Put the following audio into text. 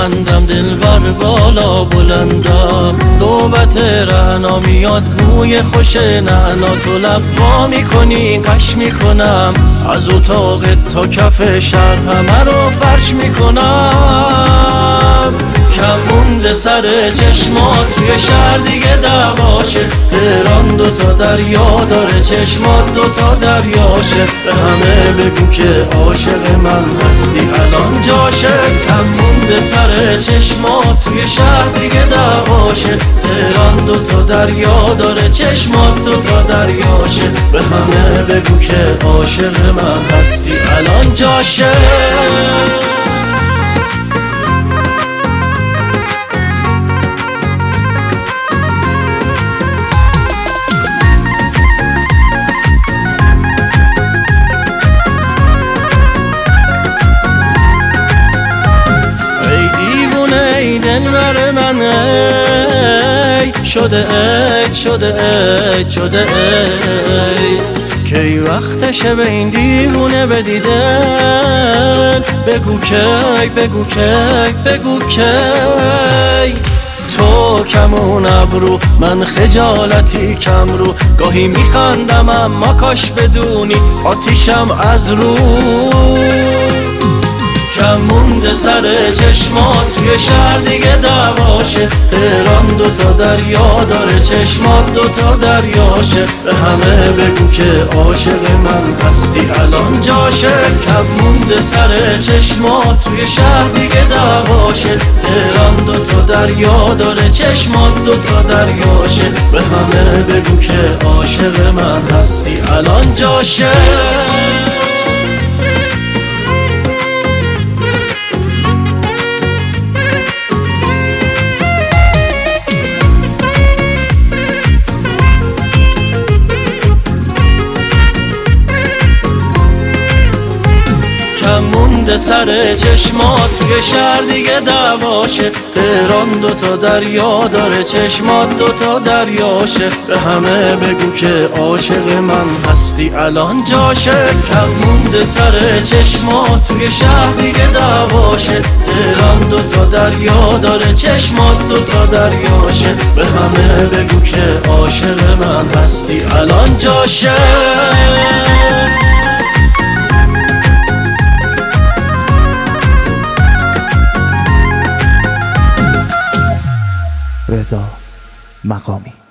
بندم دلبر بالا بلندم، نوبت رعنا میاد بوی خوش نعنا، تو لب وا میکنی قش میکنم، از اتاق تا کف شهر همه رو فرش میکنم. کم مونده سر چشمات توی شهر دیگه دعواشه، تهران دوتا دریا داره چشمات دوتا دریاشه، به همه بگو که عاشق من هستی الان جاشه. کم مونده سر چشمات توی شهر دیگه دعواشه، تهران دوتا دریا داره چشمات دوتا دریاشه، به همه بگو که عاشق من هستی الان جاشه. دلبر من ای شده عید شده عید شده عید، کی وقتشه به این دیوونه بدیدن، بگو کی بگو کی بگو کی. تو کمون ابرو من خجالتی کم رو، گاهی میخندم اما کاش بدونی آتیشم از رو. کم مونده سر چشمات توی شهر دیگه دعواشه، تهران دوتا دریا داره چشمات دوتا دریاشه، به همه بگو که عاشق من هستی الان جاشه. کم مونده سر چشمات توی شهر دیگه دعواشه، تهران دوتا دریا داره چشمات دوتا دریاشه، به همه بگو که عاشق من هستی الان جاشه. مونده سر چشمات توی شهر دیگه دعواشه، تهران دوتا دریا داره چشمات دوتا دریاشه، به همه بگو که عاشق من هستی الان جاشه. کم مونده سر چشمات توی شهر دیگه دعواشه، تهران دوتا دریا داره چشمات دوتا دریاشه، به همه بگو که عاشق من هستی الان جاشه. رضا مقامی.